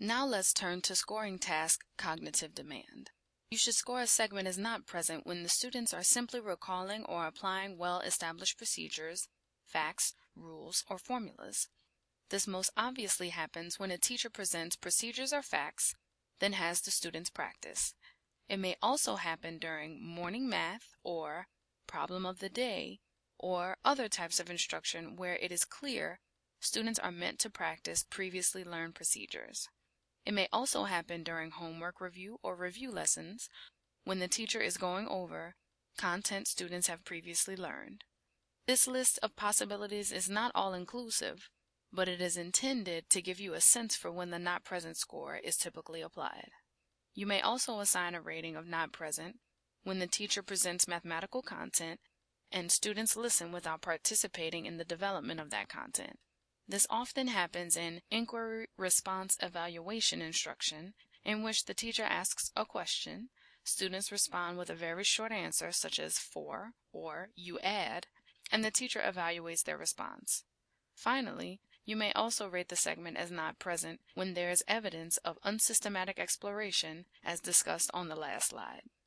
Now let's turn to scoring task cognitive demand. You should score a segment as not present when the students are simply recalling or applying well-established procedures, facts, rules, or formulas. This most obviously happens when a teacher presents procedures or facts, then has the students practice. It may also happen during morning math or problem of the day or other types of instruction where it is clear students are meant to practice previously learned procedures. It may also happen during homework review or review lessons when the teacher is going over content students have previously learned. This list of possibilities is not all-inclusive, but it is intended to give you a sense for when the not present score is typically applied. You may also assign a rating of not present when the teacher presents mathematical content and students listen without participating in the development of that content. This often happens in inquiry response evaluation instruction, in which the teacher asks a question, students respond with a very short answer such as "for" or "you add," and the teacher evaluates their response. Finally, you may also rate the segment as not present when there is evidence of unsystematic exploration, as discussed on the last slide.